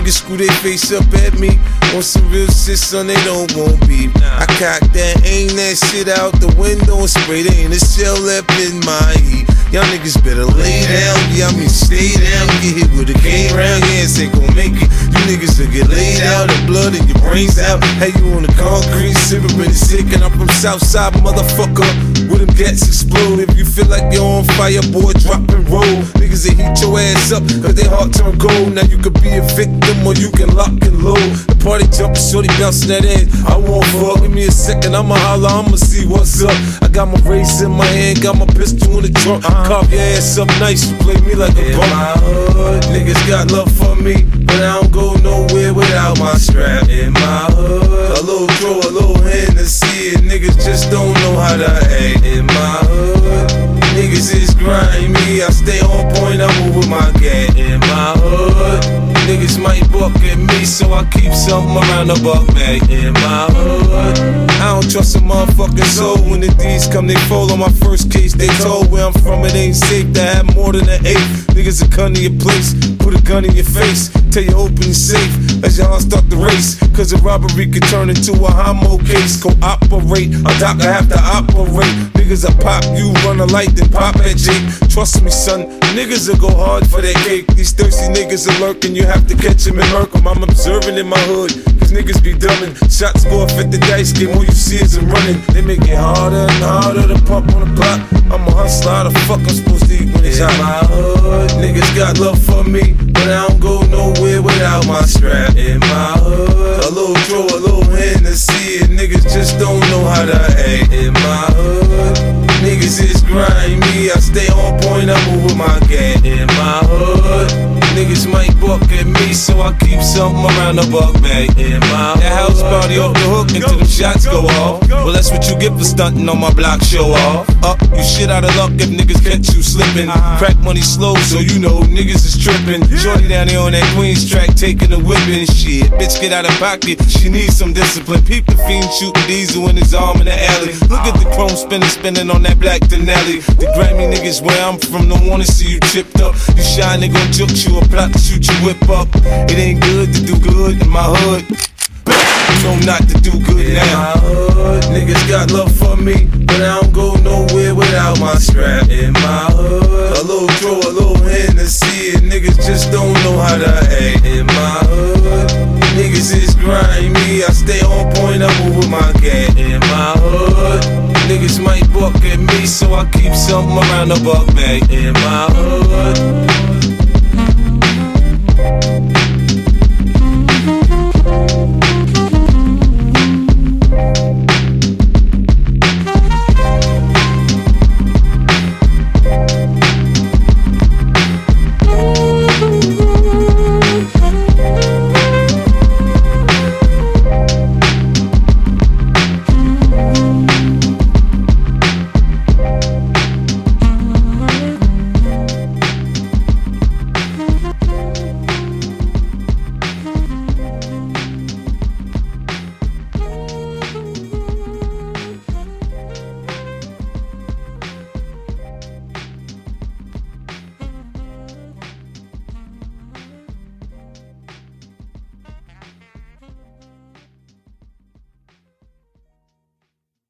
niggas screw their face up at me. On some real shit, son, they don't want beef. I cock that, aim that shit out the window and spray. There ain't a shell left in my heat. Y'all niggas better lay down, yeah, I mean stay down. Get hit with a cane round, yeah, ain't gon' make it. You niggas will get laid out, the blood in your brains out. Hey, you on the concrete, sippin' sick, and I'm from Southside, motherfucker. With them gats explode. If you feel like you're on fire, boy, drop and roll. Niggas they heat your ass up, cause they heart turn cold. Now you could be a victim or you can lock and load. The party jumpin', shorty bouncing that ass. I won't fuck, give me a second, I'ma holler, I'ma see what's up. I got my race in my hand, got my pistol in the trunk. Carve your ass up nice, you play me like a bum. In my hood, niggas got love for me, but I don't go nowhere without my strap. In my hood, a little throw, a little Hennessy, and niggas just don't know how to act. In my hood, niggas is grimy, I stay on point, I move with my gang. In my hood, niggas might buck at me, so I keep something around the buck bag. In my hood, I don't trust a motherfucking soul. When the D's come, they fold. On my first case, they told where I'm from, it ain't safe to have more than an eighth. Niggas will come to your place, put a gun in your face, tell you open your safe as y'all start the race. Cause a robbery could turn into a homo case. Cooperate, a doctor have to operate. Niggas will pop you, run a light, then pop at Jake. Trust me, son, niggas will go hard for that cake. These thirsty niggas are lurking, you have to catch them and murk them. I'm observing in my hood, cause niggas be dumbing. Shots go off at the dice game, all you see is them running. They make it harder and harder to pump on the block. I'm a hustler, how the fuck I'm supposed to eat when it's out my hood? Niggas got love for me, but I don't go nowhere without my strap. In my hood, a little throw, a little Hennessy, and niggas just don't know how to act. In my hood, niggas is grimy, I stay on point, I move with my gang. In my hood, niggas might buck at me, so I keep something around the buck bag. In my hood, that house party off the hook until them shots go off. Well, that's what you get for stunting on my block, show off. You shit out of luck if niggas catch you slipping. Crack money slow, so you know niggas is tripping. Shorty down there on that Queens track, taking the whipping. Shit, bitch get out of pocket, she needs some discipline. Peep the fiend shooting diesel in his arm in the alley. Look at the chrome spinning on that black Denali. The Grammy niggas where I'm from don't wanna see you chipped up. You shy, they gon' juke you or plot to shoot your whip up. It ain't good to do good in my hood. You know not to do good now. In my hood, niggas got love for me, but I don't go nowhere without my strap. In my hood, a little throw, a little Hennessy, and niggas just don't know how to act. In my hood, niggas is grimy, I stay on point, I move with my gang. In my hood, niggas might buck at me, so I keep something around the buck bag. In my hood.